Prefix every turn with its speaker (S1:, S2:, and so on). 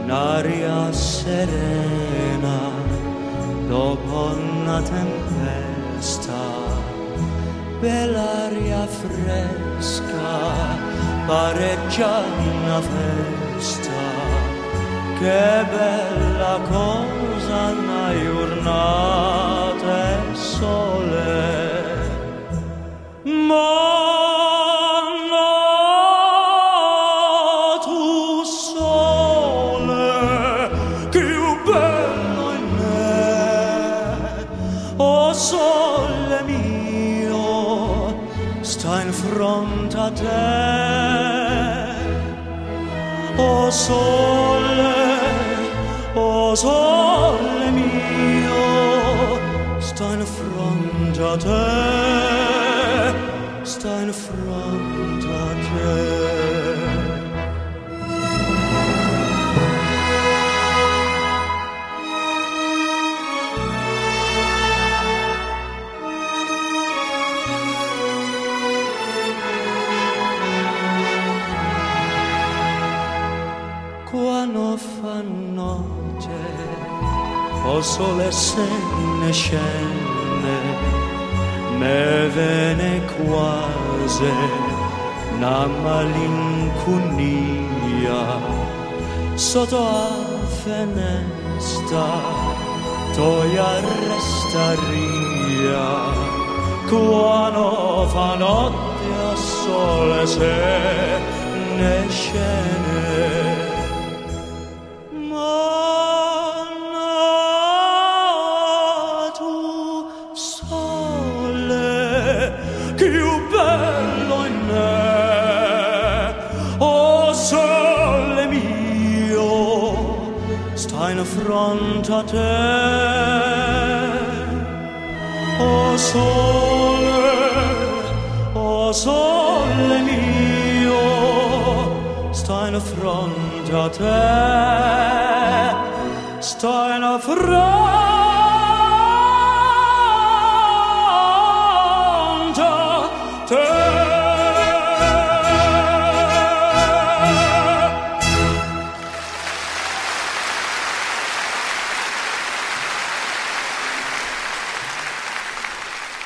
S1: un'aria serena dopo una tempesta, bell'aria fresca, pareggia una festa, che bella cosa una giornata e sole. Ma sole mio, sta in fronte a te. O sole mio, sta in fronte a te, sta in fronte a te. Quando fa notte, o sole se ne scende, me viene quasi una malinconia. Sotto a finestra, toia restaria. Quando fa notte, o sole se ne scende. Più bello in me, o sole mio, sta in fronte a te. O sole mio, sta in fronte a te, sta in fronte